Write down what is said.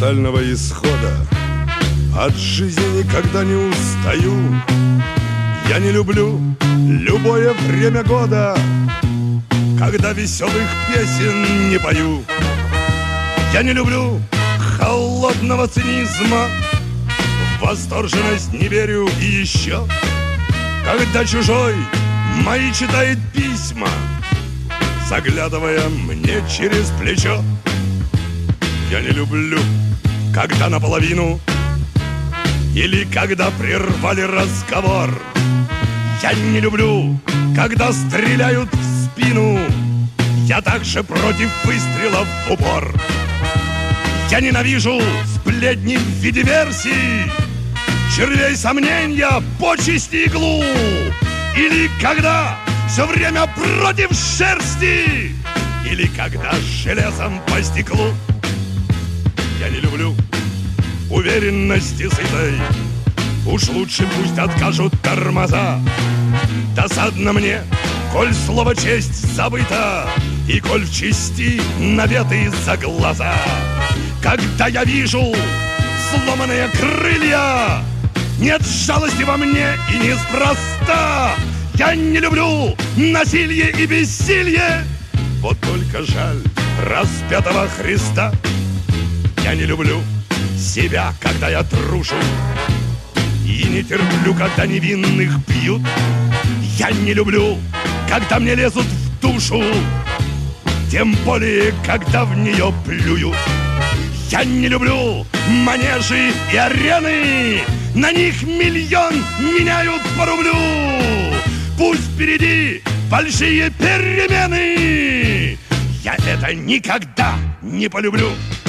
фатального исхода. От жизни никогда не устаю. Я не люблю любое время года, когда веселых песен не пою. Я не люблю холодного цинизма, в восторженность не верю. И еще, когда чужой мои читает письма, заглядывая мне через плечо. Я не люблю, когда наполовину или когда прервали разговор. Я не люблю, когда стреляют в спину. Я также против выстрелов в упор. Я ненавижу сплетни в виде версий, червей сомнения, почести иглу. Или когда все время против шерсти, или когда с железом по стеклу. Я не люблю уверенности сытой, уж лучше пусть откажут тормоза. Досадно мне, коль слово честь забыто, и коль в чести наветы за глаза. Когда я вижу сломанные крылья, нет жалости во мне и неспроста. Я не люблю насилие и бессилие, вот только жаль распятого Христа. Я не люблю себя, когда я трушу, и не терплю, когда невинных бьют. Я не люблю, когда мне лезут в душу, тем более, когда в нее плюют. Я не люблю манежи и арены, на них миллион меняют по рублю. Пусть впереди большие перемены, я это никогда не полюблю.